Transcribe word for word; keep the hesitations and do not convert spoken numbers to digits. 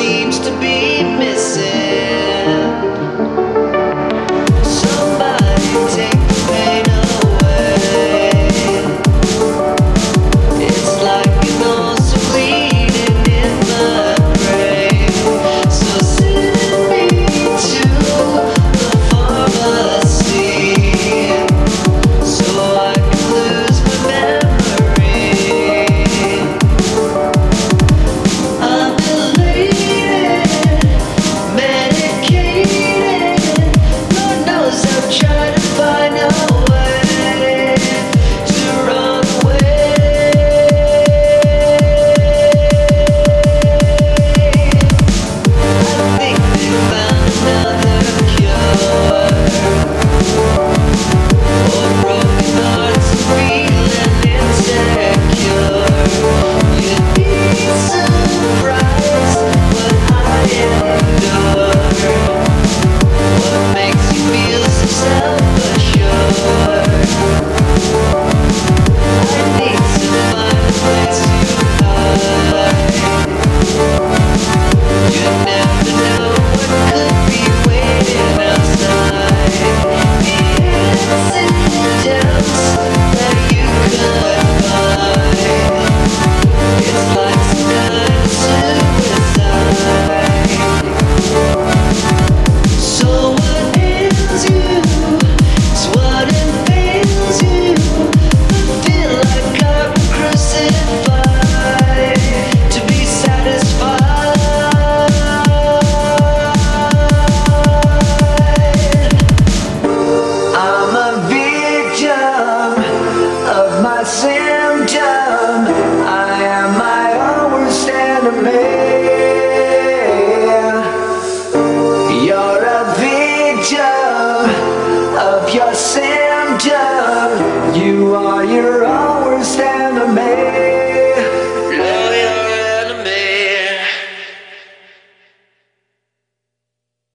seems to be missing. Somebody take the pain away. It's like an also bleeding in my brain. So send me to the pharmacy, so I can lose my memory. I'm elated, medicated. Lord knows I've tried to find a way to run away. I think they found another cure for broken hearts and feeling insecure. You'd be surprised what I endure. What makes you feel so self-assured? I need to find a place to hide. You never know what could be waiting outside. The antidotes that you could find. It's like some kind of suicide. So what ails you is what impales you. I feel like I've been crucified to be satisfied. I'm a victim of my symptom. I am my own worst enemy. You're a victim of your symptom. You are your own worst enemy.